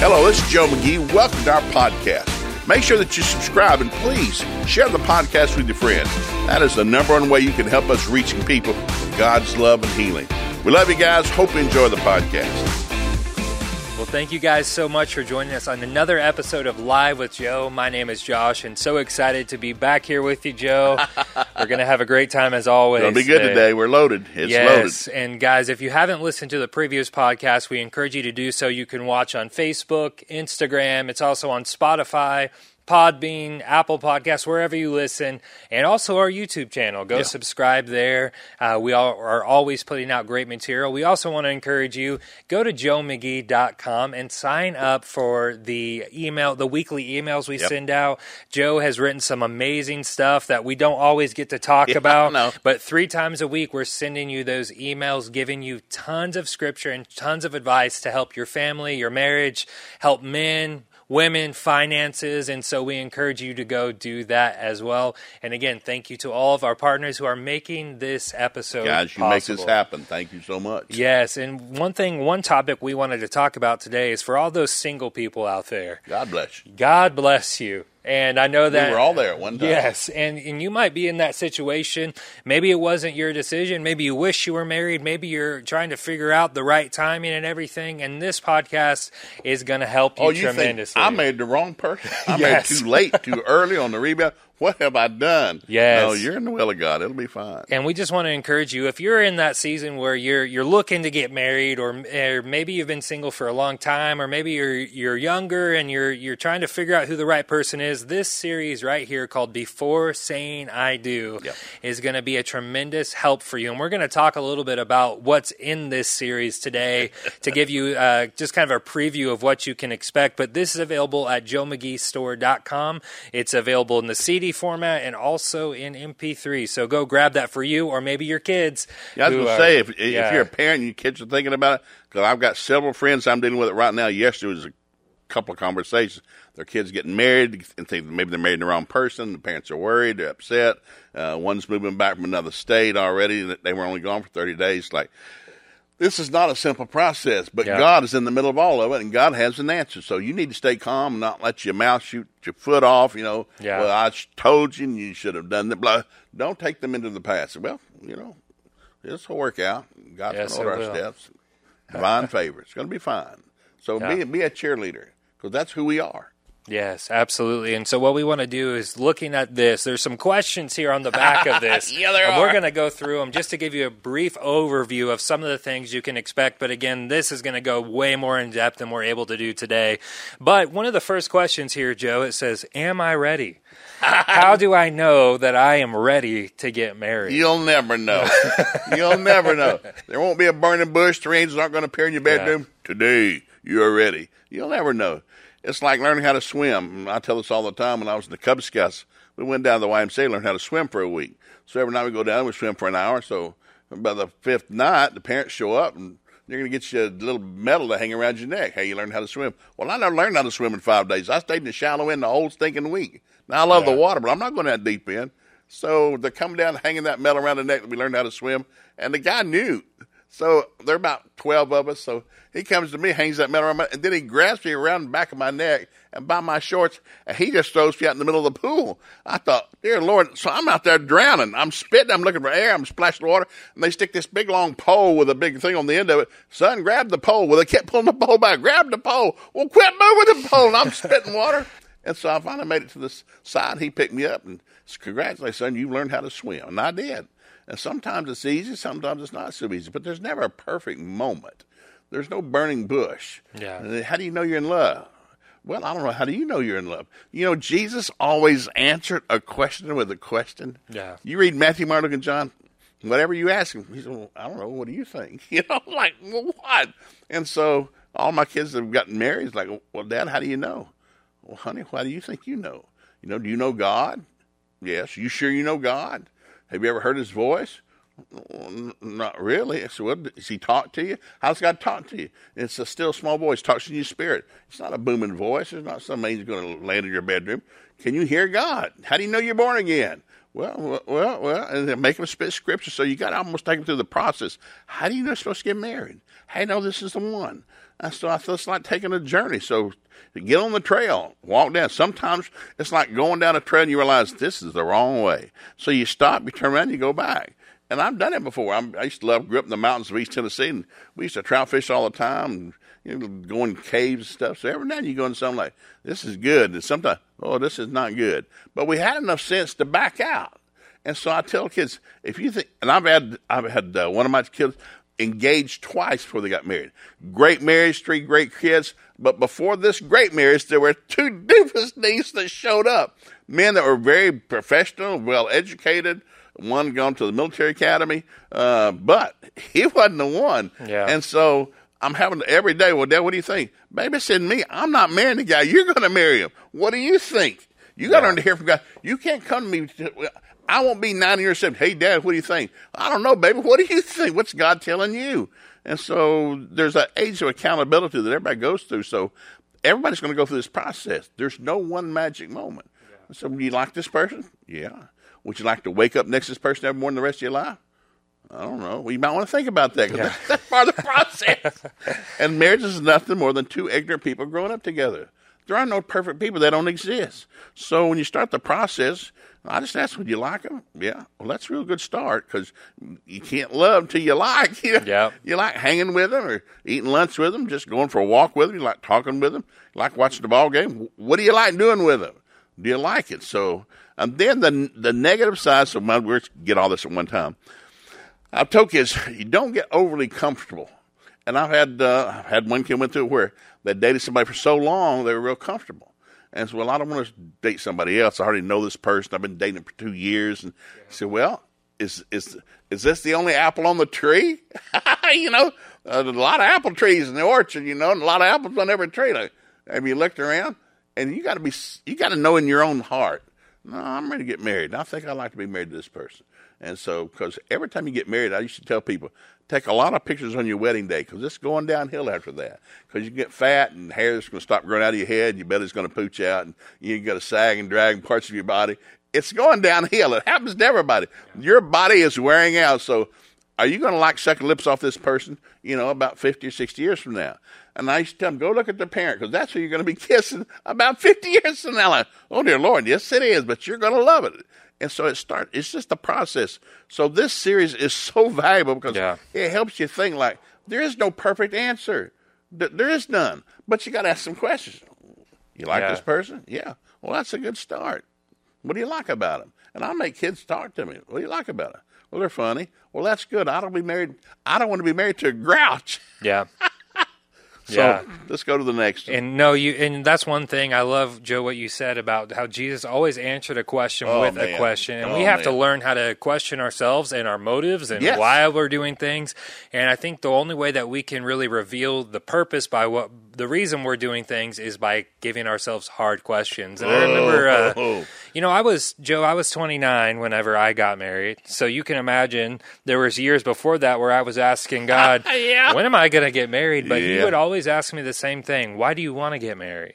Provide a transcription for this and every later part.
Hello, this is Joe McGee. Welcome to our podcast. Make sure that you subscribe and please share the podcast with your friends. That is the number one way you can help us reaching people with God's love and healing. We love you guys. Hope you enjoy the podcast. Well, thank you guys so much for joining us on another episode of Live with Joe. My name is Josh, and so excited to be back here with you, Joe. We're going to have a great time as always. It's going to be good today. We're loaded. It's yes, loaded. And guys, if you haven't listened to the previous podcast, we encourage you to do so. You can watch on Facebook, Instagram. It's also on Spotify, Podbean, Apple Podcasts, wherever you listen, and also our YouTube channel. Go subscribe there. We are always putting out great material. We also want to encourage you, go to joemcgee.com and sign up for the weekly emails we send out. Joe has written some amazing stuff that we don't always get to talk about, but 3 times a week we're sending you those emails, giving you tons of scripture and tons of advice to help your family, your marriage, help men, women, finances, and so we encourage you to go do that as well. And again, thank you to all of our partners who are making this episode guys, you possible. make this happen. Thank you so much. Yes, and one topic we wanted to talk about today is for all those single people out there. God bless you. God bless you. And I know that we were all there at one time. Yes, and you might be in that situation. Maybe it wasn't your decision. Maybe you wish you were married. Maybe you're trying to figure out the right timing and everything. And this podcast is going to help you tremendously. Think I made the wrong person. I made too late, too early on the rebound. What have I done? Yes. No, you're in the will of God. It'll be fine. And we just want to encourage you, if you're in that season where you're looking to get married, or maybe you've been single for a long time, or maybe you're younger and you're trying to figure out who the right person is, this series right here called Before Saying I Do is going to be a tremendous help for you. And we're going to talk a little bit about what's in this series today to give you just kind of a preview of what you can expect. But this is available at joemcgeestore.com. It's available in the CD format and also in MP3. So go grab that for you or maybe your kids. Yeah, I was going to say, if you're a parent and your kids are thinking about it, because I've got several friends I'm dealing with it right now. Yesterday was a couple of conversations. Their kids getting married and think maybe they're married the wrong person. The parents are worried. They're upset. One's moving back from another state already. They were only gone for 30 days. Like, this is not a simple process, but God is in the middle of all of it, and God has an answer. So you need to stay calm and not let your mouth shoot your foot off, Well, I told you, and you should have done that. Blah. Don't take them into the past. Well, this will work out. God's going to order our steps. Divine favor. It's going to be fine. So be a cheerleader, because that's who we are. Yes, absolutely. And so what we want to do is, looking at this, there's some questions here on the back of this. There are. We're going to go through them just to give you a brief overview of some of the things you can expect. But again, this is going to go way more in depth than we're able to do today. But one of the first questions here, Joe, it says, am I ready? How do I know that I am ready to get married? You'll never know. You'll never know. There won't be a burning bush. The angels aren't going to appear in your bedroom. Today, you're ready. You'll never know. It's like learning how to swim. I tell this all the time. When I was in the Cub Scouts, we went down to the YMCA and learned how to swim for a week. So every night we go down, we swim for an hour. So by the 5th night, the parents show up, and they're going to get you a little medal to hang around your neck. Hey, you learned how to swim. Well, I never learned how to swim in 5 days. I stayed in the shallow end the whole stinking week. Now, I love the water, but I'm not going that deep in. So they're coming down, hanging that medal around the neck that we learned how to swim. And the guy knew. So there are about 12 of us. So he comes to me, hangs that medal around my, and then he grabs me around the back of my neck and by my shorts, and he just throws me out in the middle of the pool. I thought, dear Lord, so I'm out there drowning. I'm spitting, I'm looking for air, I'm splashing water, and they stick this big long pole with a big thing on the end of it. Son, grab the pole. Well, they kept pulling the pole back. Grab the pole. Well, quit moving the pole, and I'm spitting water. And so I finally made it to the side. He picked me up and said, congratulations, son, you learned how to swim. And I did. And sometimes it's easy, sometimes it's not so easy. But there's never a perfect moment. There's no burning bush. Yeah. How do you know you're in love? Well, I don't know. How do you know you're in love? Jesus always answered a question with a question. Yeah. You read Matthew, Mark, Luke, and John, whatever you ask him, he said, well, I don't know. What do you think? Like, well, what? And so all my kids have gotten married. It's like, well, Dad, how do you know? Well, honey, why do you think you know? Do you know God? Yes. You sure you know God? Have you ever heard his voice? Not really. I said, well, does he talk to you? How's God talk to you? It's a still small voice. Talks in your spirit. It's not a booming voice. It's not some man who's going to land in your bedroom. Can you hear God? How do you know you're born again? Well, and then make them spit scripture. So you got to almost take them through the process. How do you know you're supposed to get married? How do you know this is the one? So I thought it's like taking a journey. So get on the trail, walk down. Sometimes it's like going down a trail and you realize this is the wrong way. So you stop, you turn around, you go back. And I've done it before. I used to grew up in the mountains of East Tennessee, and we used to trout fish all the time, and go in caves and stuff. So every now and then you go into something like, this is good. And sometimes, oh, this is not good. But we had enough sense to back out. And so I tell kids, if you think, and I've had one of my kids engaged twice before they got married. Great marriage, 3 great kids. But before this great marriage, there were 2 doofus things that showed up. Men that were very professional, well-educated. One gone to the military academy, but he wasn't the one. Yeah. And so I'm having every day, well, Dad, what do you think? Baby said to me, I'm not marrying the guy. You're going to marry him. What do you think? You got to learn to hear from God. You can't come to me. I won't be 90 or 70. Hey, Dad, what do you think? I don't know, baby. What do you think? What's God telling you? And so there's an age of accountability that everybody goes through. So everybody's going to go through this process. There's no one magic moment. Yeah. So do you like this person? Yeah. Would you like to wake up next to this person every morning the rest of your life? I don't know. Well, you might want to think about that, because that's part of the process. And marriage is nothing more than 2 ignorant people growing up together. There are no perfect people. They don't exist. So when you start the process, I just ask, would you like them? Yeah. Well, that's a real good start, because you can't love till you like. You like hanging with them or eating lunch with them, just going for a walk with them. You like talking with them. You like watching the ball game. What do you like doing with them? Do you like it? So... And then the negative side, so we'll get all this at one time. I've told kids, you don't get overly comfortable. And I've had one kid went through it where they dated somebody for so long, they were real comfortable. And so, well, I don't want to date somebody else. I already know this person. I've been dating them for 2 years. And I said, well, is this the only apple on the tree? There's a lot of apple trees in the orchard, and a lot of apples on every tree. Like, have you looked around? And you got to know in your own heart. No, I'm ready to get married. I think I'd like to be married to this person. And so, because every time you get married, I used to tell people, take a lot of pictures on your wedding day, because it's going downhill after that. Because you get fat and hair's going to stop growing out of your head, your belly's going to pooch out, and you got to sag and drag parts of your body. It's going downhill. It happens to everybody. Your body is wearing out. So are you going to like sucking lips off this person, about 50 or 60 years from now? And I used to tell them, go look at the parent, because that's who you're going to be kissing about 50 years from now. Like, oh, dear Lord, yes, it is, but you're going to love it. And so it's just a process. So this series is so valuable because it helps you think like, there is no perfect answer. There is none. But you got to ask some questions. You like this person? Yeah. Well, that's a good start. What do you like about them? And I make kids talk to me. What do you like about them? Well, they're funny. Well, that's good. I don't want to be married to a grouch. Yeah. So let's go to the next one. And that's one thing I love, Joe, what you said about how Jesus always answered a question with a question. And we have to learn how to question ourselves and our motives and why we're doing things. And I think the only way that we can really reveal the purpose by the reason we're doing things is by giving ourselves hard questions. And I remember, I was 29 whenever I got married. So you can imagine there was years before that where I was asking God, when am I going to get married? But he would always ask me the same thing. Why do you want to get married?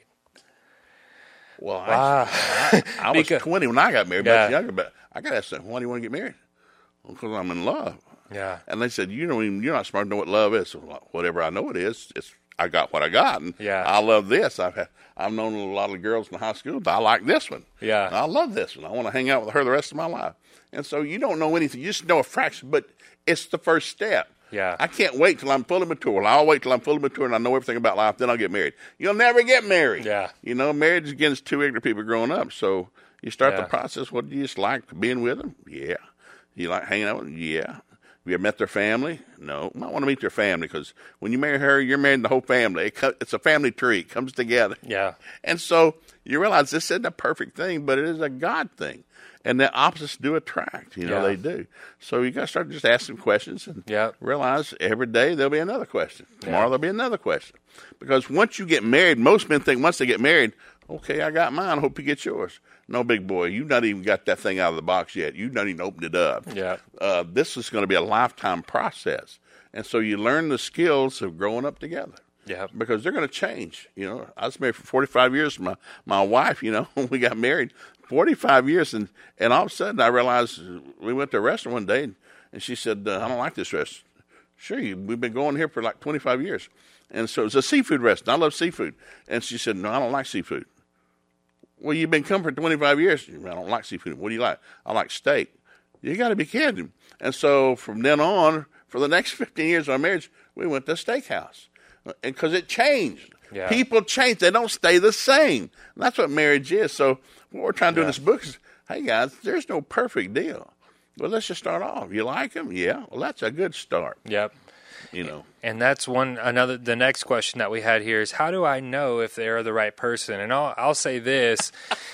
Well, I was 20 when I got married, but younger. But I got asked, why do you want to get married? Because I'm in love. Yeah. And they said, you're not smart to know what love is. So whatever I know it is, I got what I got. And I love this. I've known a lot of girls in high school, but I like this one. Yeah. I love this one. I want to hang out with her the rest of my life. And so you don't know anything. You just know a fraction, but it's the first step. Yeah. I can't wait till I'm fully mature. Well, I'll wait till I'm fully mature and I know everything about life, then I'll get married. You'll never get married. Yeah. Marriage is against 2 ignorant people growing up. So you start the process. What do you just like being with them? Yeah. You like hanging out with them? Yeah. Have you ever met their family? No. You might want to meet their family, because when you marry her, you're marrying the whole family. It's a family tree. It comes together. Yeah. And so you realize this isn't a perfect thing, but it is a God thing. And the opposites do attract, they do. So you got to start just asking questions and realize every day there'll be another question. Tomorrow there'll be another question. Because once you get married, most men think once they get married, okay, I got mine, hope you get yours. No, big boy, you've not even got that thing out of the box yet. You've not even opened it up. Yeah. This is going to be a lifetime process. And so you learn the skills of growing up together. Yeah. Because they're going to change. I was married for 45 years. My wife, when we got married, 45 years. And all of a sudden I realized we went to a restaurant one day and she said, I don't like this restaurant. Sure, we've been going here for like 25 years. And so it's a seafood restaurant. I love seafood. And she said, no, I don't like seafood. Well, you've been coming for 25 years. I don't like seafood. What do you like? I like steak. You got to be kidding. And so from then on, for the next 15 years of our marriage, we went to a steakhouse. Because it changed. Yeah. People change. They don't stay the same. And that's what marriage is. So what we're trying to do in this book is, hey, guys, there's no perfect deal. Well, let's just start off. You like them? Yeah. Well, that's a good start. Yep. And that's the next question that we had here is, how do I know if they're the right person? And I'll say this,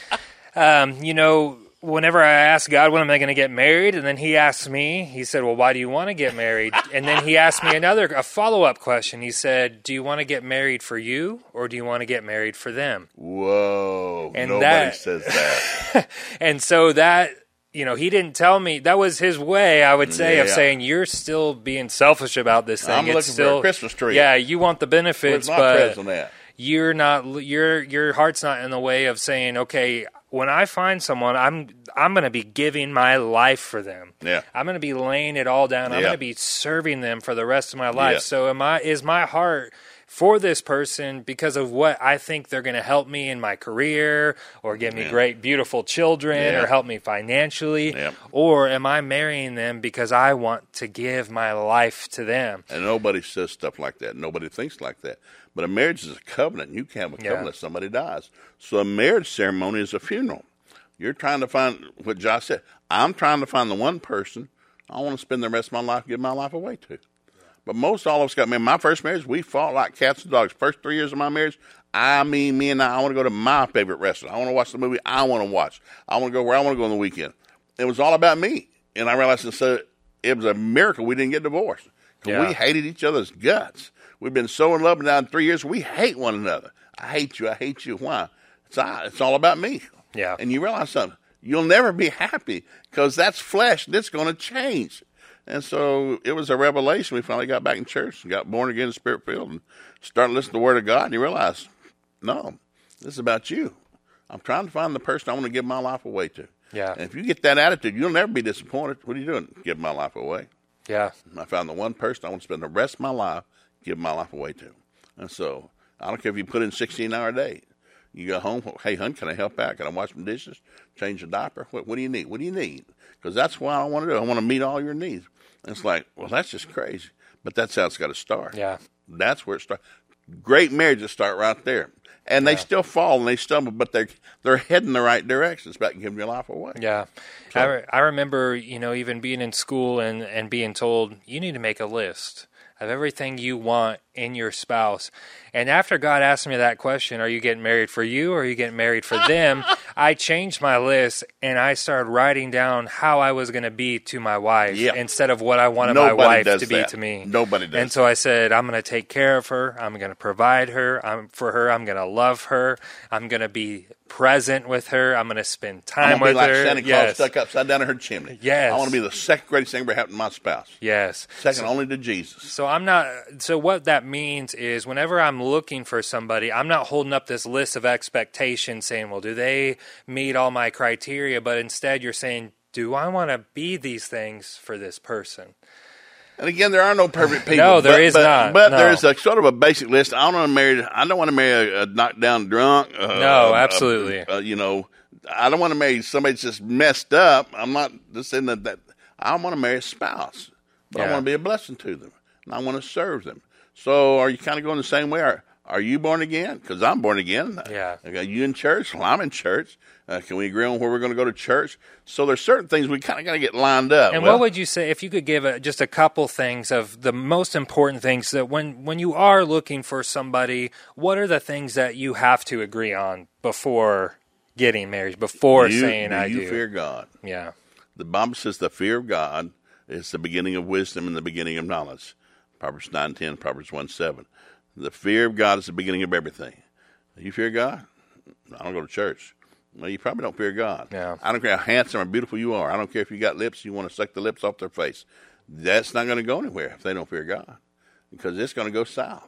whenever I ask God, when am I going to get married? And then he asked me, he said, well, why do you want to get married? And then he asked me a follow-up question. He said, do you want to get married for you or do you want to get married for them? Whoa. And nobody says that. And so that, he didn't tell me. That was his way, I would say, of saying, you're still being selfish about this thing. I'm looking for a Christmas tree. Yeah, you want the benefits, Where's my present at? You're not. Your heart's not in the way of saying, okay, when I find someone, I'm going to be giving my life for them. Yeah. I'm going to be laying it all down. I'm going to be serving them for the rest of my life. Yeah. So is my heart for this person because of what I think they're going to help me in my career or give me great, beautiful children or help me financially? Yeah. Or am I marrying them because I want to give my life to them? And nobody says stuff like that. Nobody thinks like that. But a marriage is a covenant. You can't have a covenant if somebody dies. So a marriage ceremony is a funeral. You're trying to find what Josh said. I'm trying to find the one person I want to spend the rest of my life, give my life away to. But most all of us got married. My first marriage, we fought like cats and dogs. First 3 years of my marriage, me and I want to go to my favorite restaurant. I want to watch the movie I want to watch. I want to go where I want to go on the weekend. It was all about me. And I realized it was a miracle we didn't get divorced. Yeah. We hated each other's guts. We've been so in love, and now in 3 years, we hate one another. I hate you. I hate you. Why? It's all about me. Yeah. And you realize something. You'll never be happy because that's flesh. That's going to change. And so it was a revelation. We finally got back in church and got born again, Spirit-filled, and started listening to the Word of God. And you realize, no, this is about you. I'm trying to find the person I want to give my life away to. Yeah. And if you get that attitude, you'll never be disappointed. What are you doing? Give my life away. Yeah. And I found the one person I want to spend the rest of my life, give my life away to. And so I don't care if you put in 16-hour day. You go home, hey, hon, can I help out? Can I wash some dishes? Change the diaper? What do you need? What do you need? Because that's what I want to do. I want to meet all your needs. And it's like, well, that's just crazy. But that's how it's got to start. Yeah. That's where it starts. Great marriages start right there. And they still fall and they stumble, but they're heading the right direction. It's about giving your life away. Yeah. So, I remember, even being in school and being told, you need to make a list of everything you want in your spouse. And after God asked me that question, are you getting married for you or are you getting married for them? I changed my list and I started writing down how I was going to be to my wife instead of what I wanted my wife to be to me. Nobody does. And so I said, I'm going to take care of her. I'm going to provide her. For her, I'm going to love her. I'm going to be present with her. I'm going to spend time with her. I'm going to be like Santa Claus stuck upside down in her chimney. Yes. I want to be the second greatest thing ever happened to my spouse. Yes. Second only to Jesus. So what that means is whenever I'm looking for somebody, I'm not holding up this list of expectations saying, well, do they meet all my criteria? But instead you're saying, do I want to be these things for this person? And again, there are no perfect people. No, there is not. But there is a sort of a basic list. I don't want to marry a knocked down drunk. No, absolutely. I don't want to marry somebody that's just messed up. I'm not just saying that. I want to marry a spouse, but I want to be a blessing to them, and I want to serve them. So, are you kind of going the same way? Are you born again? Because I'm born again. Yeah. Are you in church? Well, I'm in church. Can we agree on where we're going to go to church? So there's certain things we kind of got to get lined up. And what would you say, if you could give just a couple things of the most important things that when you are looking for somebody, what are the things that you have to agree on before getting married, before saying I do? You fear God. Yeah. The Bible says the fear of God is the beginning of wisdom and the beginning of knowledge. Proverbs 9:10, Proverbs 1:7. The fear of God is the beginning of everything. You fear God? I don't go to church. Well, you probably don't fear God. Yeah. I don't care how handsome or beautiful you are. I don't care if you got lips, you want to suck the lips off their face. That's not going to go anywhere if they don't fear God, because it's going to go south.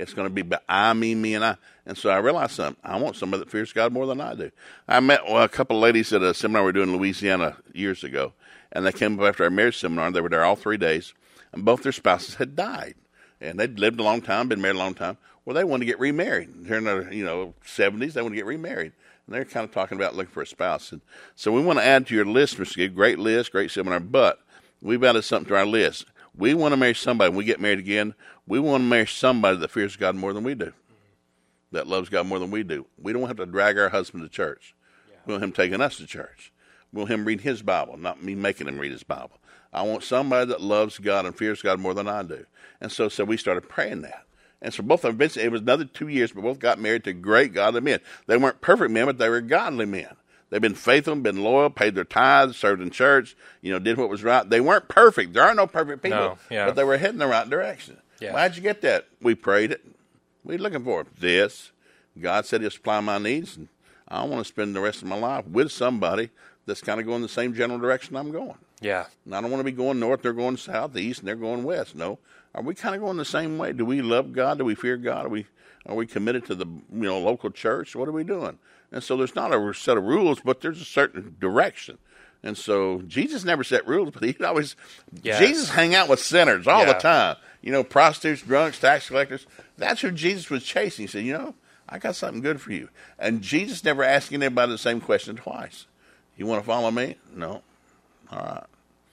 It's going to be I, me, and I. And so I realized something. I want somebody that fears God more than I do. I met a couple of ladies at a seminar we were doing in Louisiana years ago, and they came up after our marriage seminar, and they were there all 3 days, and both their spouses had died. And they'd lived a long time, been married a long time. Well, they wanted to get remarried. They're in their 70s. They want to get remarried. And they're kind of talking about looking for a spouse. And so we want to add to your list, Mr. Gibb. Great list, great seminar, but we've added something to our list. We want to marry somebody. When we get married again, we want to marry somebody that fears God more than we do, that loves God more than we do. We don't have to drag our husband to church. Yeah. We want him taking us to church. We want him reading his Bible, not me making him read his Bible. I want somebody that loves God and fears God more than I do. And so we started praying that. And so both of them, it was another 2 years, but both got married to great godly men. They weren't perfect men, but they were godly men. They've been faithful, been loyal, paid their tithes, served in church, did what was right. They weren't perfect. There are no perfect people, but they were heading the right direction. Yeah. Well, how'd you get that? We prayed it. What are you looking for? This. God said he'll supply my needs, and I want to spend the rest of my life with somebody that's kind of going the same general direction I'm going. Yeah. And I don't want to be going north, they're going south, east, and they're going west. No. Are we kind of going the same way? Do we love God? Do we fear God? Are we committed to the local church? What are we doing? And so there's not a set of rules, but there's a certain direction. And so Jesus never set rules, but he'd always Jesus hang out with sinners all the time. Prostitutes, drunks, tax collectors. That's who Jesus was chasing. He said, I got something good for you. And Jesus never asked anybody the same question twice. You want to follow me? No. All right.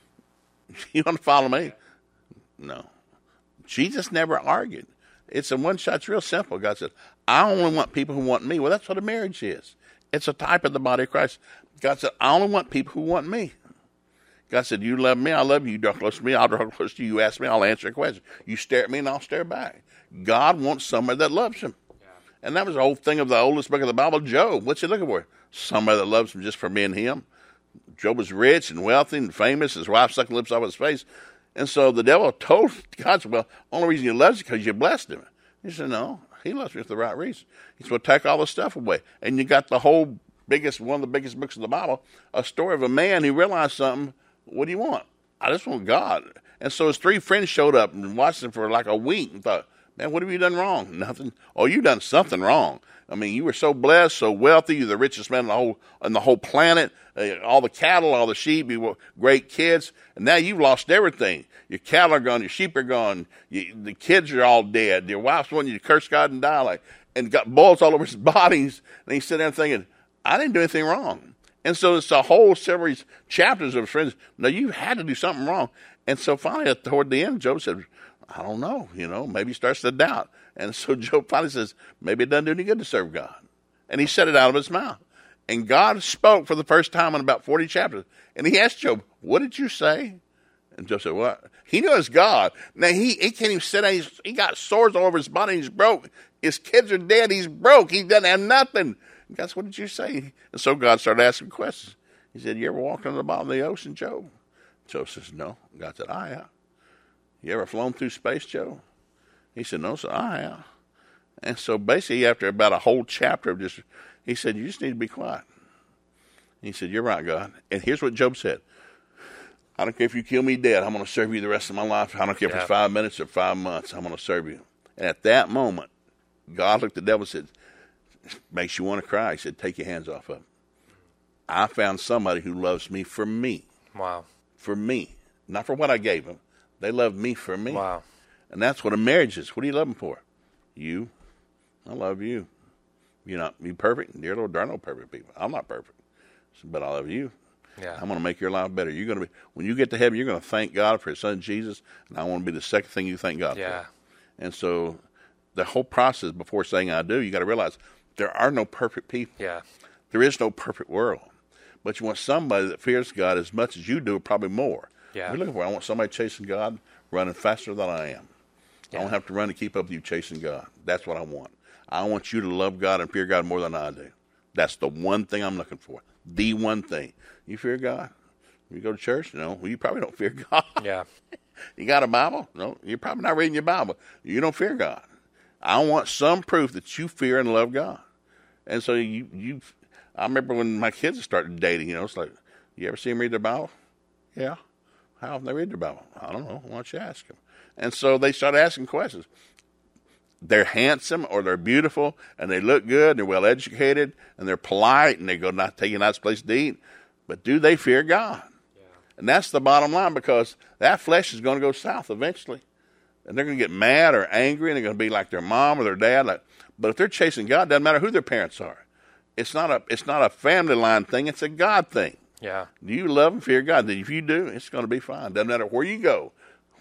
You want to follow me? No. Jesus never argued. It's a one-shot. It's real simple. God said, I only want people who want me. Well, that's what a marriage is. It's a type of the body of Christ. God said, I only want people who want me. God said, you love me, I love you. You draw close to me, I'll draw close to you. You ask me, I'll answer a question. You stare at me, and I'll stare back. God wants somebody that loves him. Yeah. And that was the whole thing of the oldest book of the Bible, Job. What's he looking for? Somebody that loves him just for being him. Job was rich and wealthy and famous. His wife sucked lips off his face. And so the devil told God, well, the only reason he loves you is because you blessed him. He said, no, he loves me for the right reason. He said, well, take all the stuff away. And you got the one of the biggest books of the Bible, a story of a man who realized something. What do you want? I just want God. And so his 3 friends showed up and watched him for like a week and thought, man, what have you done wrong? Nothing. Oh, you done something wrong. I mean, you were so blessed, so wealthy. You're the richest man on the whole planet. All the cattle, all the sheep, you were great kids. And now you've lost everything. Your cattle are gone. Your sheep are gone. The kids are all dead. Your wife's wanting you to curse God and die, and got boils all over his bodies. And he sat there thinking, I didn't do anything wrong. And so it's a whole several chapters of his friends. No, you had to do something wrong. And so finally, toward the end, Job said, I don't know. Maybe he starts to doubt. And so Job finally says, maybe it doesn't do any good to serve God. And he said it out of his mouth. And God spoke for the first time in about 40 chapters. And he asked Job, what did you say? And Job said, what? He knows God. Now, he can't even sit down. He got sores all over his body. He's broke. His kids are dead. He's broke. He doesn't have nothing. And God said, what did you say? And so God started asking questions. He said, you ever walked on the bottom of the ocean, Job? Job says, no. God said, I have. You ever flown through space, Job? He said, no, sir, I have. And so basically, after about a whole chapter of just, he said, you just need to be quiet. He said, you're right, God. And here's what Job said. I don't care if you kill me dead. I'm going to serve you the rest of my life. I don't care if it's 5 minutes or 5 months. I'm going to serve you. And at that moment, God looked at the devil and said, makes you want to cry. He said, take your hands off of him. I found somebody who loves me for me. Wow. For me. Not for what I gave him. They love me for me. Wow. And that's what a marriage is. What do you love them for? You. I love you. You're not you perfect. Dear Lord, there are no perfect people. I'm not perfect. But I love you. Yeah. I'm going to make your life better. You're going to be, when you get to heaven, you're going to thank God for his son Jesus, and I want to be the second thing you thank God for. And so the whole process before saying I do, you got to realize there are no perfect people. Yeah. There is no perfect world. But you want somebody that fears God as much as you do, or probably more. Yeah. You're looking for, I want somebody chasing God, running faster than I am. Yeah. I don't have to run to keep up with you chasing God. That's what I want. I want you to love God and fear God more than I do. That's the one thing I'm looking for. The one thing. You fear God? You go to church? No. Well, you probably don't fear God. Yeah. You got a Bible? No. You're probably not reading your Bible. You don't fear God. I want some proof that you fear and love God. And so I remember when my kids started dating, it's like, you ever see them read their Bible? Yeah. How often they read their Bible? I don't know. Why don't you ask them? And so they started asking questions. they're handsome or they're beautiful and they look good and they're well educated and they're polite and they go not take a nice place to eat, but do they fear God? Yeah. And that's the bottom line, because that flesh is going to go south eventually. And they're going to get mad or angry and they're going to be like their mom or their dad. But if they're chasing God, it doesn't matter who their parents are. It's not a family line thing. It's a God thing. Yeah. Do you love and fear God? If you do, it's going to be fine. Doesn't matter where you go.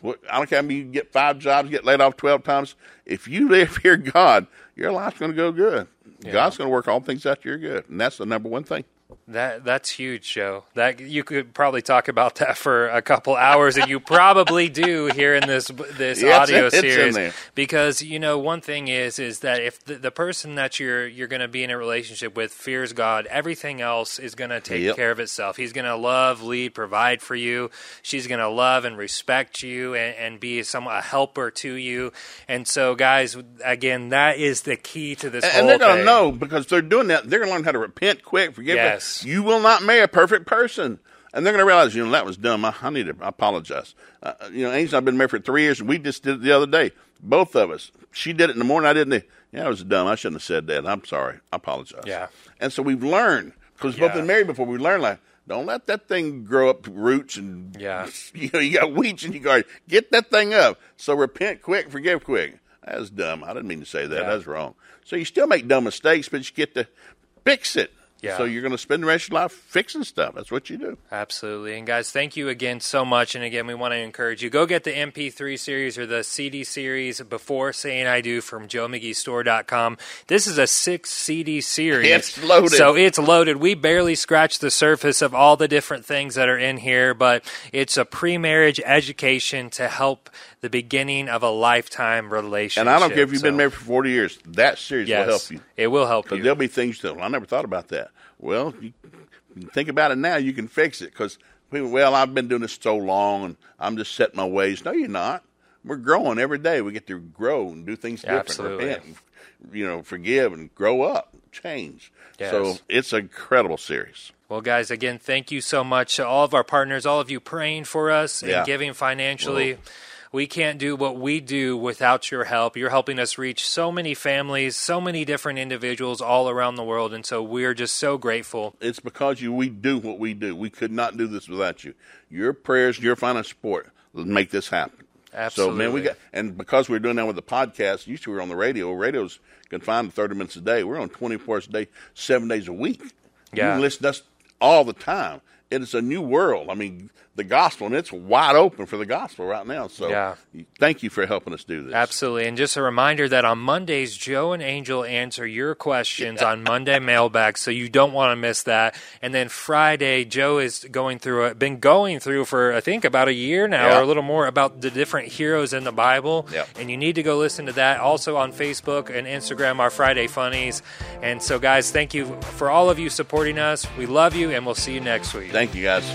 I don't care if you get 5 jobs, get laid off 12 times. If you live fear God, your life's going to go good. Yeah. God's going to work all things out to your good. And that's the number one thing. That's huge, Joe. That you could probably talk about that for a couple hours, and you probably do here in this audio series. Because one thing is that if the person that you're going to be in a relationship with fears God, everything else is going to take care of itself. He's going to love, lead, provide for you. She's going to love and respect you and be a helper to you. And so, guys, again, that is the key to this. And they're going to know, because they're doing that. They're going to learn how to repent quick, forgive. Yes. You will not marry a perfect person. And they're going to realize, that was dumb. I need to apologize. Angel and I've been married for 3 years, and we just did it the other day. Both of us. She did it in the morning, I didn't. Yeah, it was dumb. I shouldn't have said that. I'm sorry. I apologize. Yeah. And so we've learned, because we've both been married before, we learned, don't let that thing grow up roots and, you got weeds and you got to get that thing up. So repent quick, forgive quick. That was dumb. I didn't mean to say that. That was wrong. So you still make dumb mistakes, but you get to fix it. Yeah. So you're going to spend the rest of your life fixing stuff. That's what you do. Absolutely. And guys, thank you again so much. And again, we want to encourage you. Go get the MP3 series or the CD series, Before Saying I Do, from JoeMcGeeStore.com. This is a 6-CD series. It's loaded. So it's loaded. We barely scratched the surface of all the different things that are in here, but it's a pre-marriage education to help the beginning of a lifetime relationship. And I don't care if you've been married for 40 years. That series will help you. It will help you. Because there'll be things that, I never thought about that. Well, you think about it now, you can fix it. Because people, I've been doing this so long, and I'm just setting my ways. No, you're not. We're growing every day. We get to grow and do things different. Absolutely. Repent, forgive and grow up, change. Yes. So it's an incredible series. Well, guys, again, thank you so much to all of our partners, all of you praying for us and giving financially. Whoa. We can't do what we do without your help. You're helping us reach so many families, so many different individuals all around the world, and so we're just so grateful. It's because we do what we do. We could not do this without you. Your prayers, your financial support make this happen. Absolutely. So, and because we're doing that with the podcast, usually we're on the radio. Radio's confined to 30 minutes a day. We're on 24 hours a day, 7 days a week. Yeah. You can listen to us all the time. It is a new world. I mean, the gospel, and it's wide open for the gospel right now. So thank you for helping us do this. Absolutely. And just a reminder that on Mondays, Joe and Angel answer your questions on Monday Mailbag, so you don't want to miss that. And then Friday, Joe is been going through for, I think, about a year now or a little more, about the different heroes in the Bible. Yeah. And you need to go listen to that. Also on Facebook and Instagram, our Friday Funnies. And so, guys, thank you for all of you supporting us. We love you, and we'll see you next week. Thank you, guys.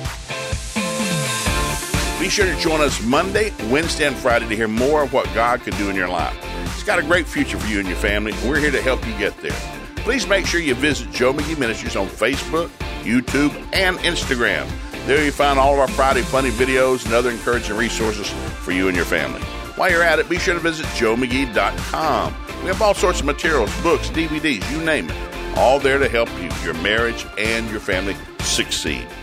Be sure to join us Monday, Wednesday, and Friday to hear more of what God can do in your life. It's got a great future for you and your family, and we're here to help you get there. Please make sure you visit Joe McGee Ministries on Facebook, YouTube, and Instagram. There you find all of our Friday Funny videos and other encouraging resources for you and your family. While you're at it, be sure to visit JoeMcGee.com. We have all sorts of materials, books, DVDs, you name it, all there to help you, your marriage, and your family succeed.